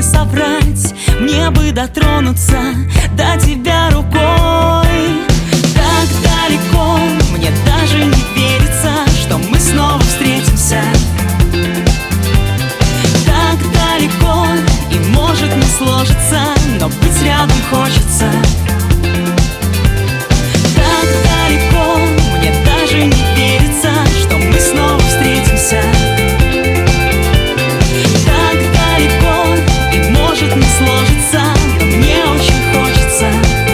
соврать, мне бы дотронуться до тебя рукой. Так далеко, мне даже не верится, что мы снова встретимся. Так далеко, и может не сложится, но быть рядом хочется. Так далеко, мне даже не верится, что мы снова встретимся. Так далеко, и может не сложится, но мне очень хочется.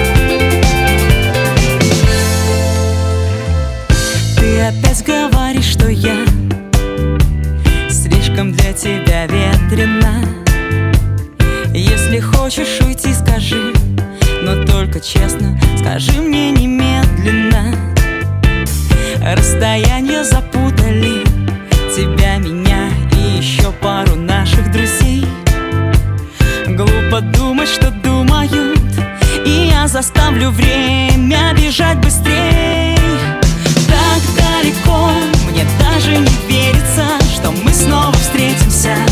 Ты опять говоришь, что я слишком для тебя ветрена. Если хочешь уйти, скажи, но только честно, скажи мне немедленно. Расстояния запутали тебя, меня и еще пару наших друзей. Глупо думать, что думают, и я заставлю время бежать быстрей. Так далеко, мне даже не верится, что мы снова встретимся.